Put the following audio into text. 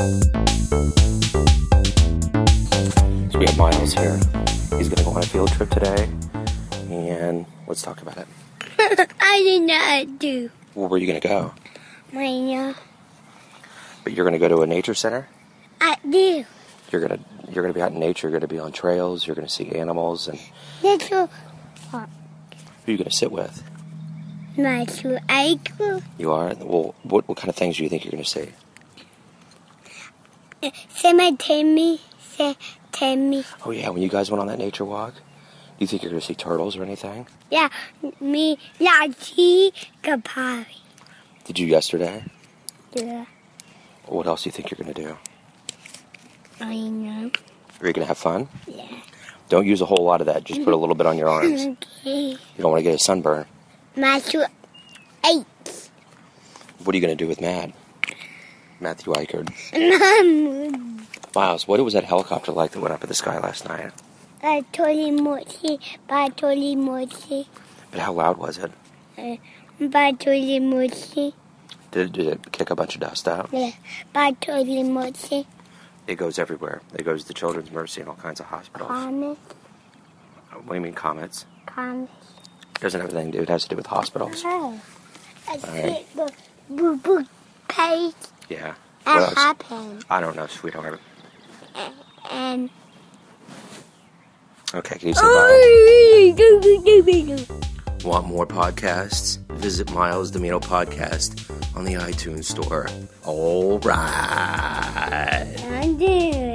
So we have Miles here. He's going to go on a field trip today, and let's talk about it. I did not do. Well, where are you going to go? Mine. But you're going to go to a nature center? I do. You're going to be out in nature. You're going to be on trails. You're going to see animals. And Little who are you going to sit with? my two ankle. You are? Well, what kind of things do you think you're going to see? Timmy. Oh, yeah, when you guys went on that nature walk, do you think you're going to see turtles or anything? Yeah, me. Lachi Kapari. Did you yesterday? Yeah. What else do you think you're going to do? I know. Are you going to have fun? Yeah. Don't use a whole lot of that. Just put a little bit on your arms. Okay. You don't want to get a sunburn. My two eight. What are you going to do with Matthew Eichard? Mom. Miles, what was that helicopter like that went up in the sky last night? Batoli mochi. But how loud was it? Batoli mochi. Did it kick a bunch of dust out? Yeah. Batoli mochi. It goes everywhere. It goes to Children's Mercy and all kinds of hospitals. Comet. What do you mean, comets? Comet. It doesn't have anything to do. It has to do with hospitals. Oh. I All see right. the boo page. Yeah. What What else? happened? I don't know, sweetheart. And Okay, can you say bye? oh, Want more podcasts? Visit Miles Domino Podcast on the iTunes Store. All right. I'm doing.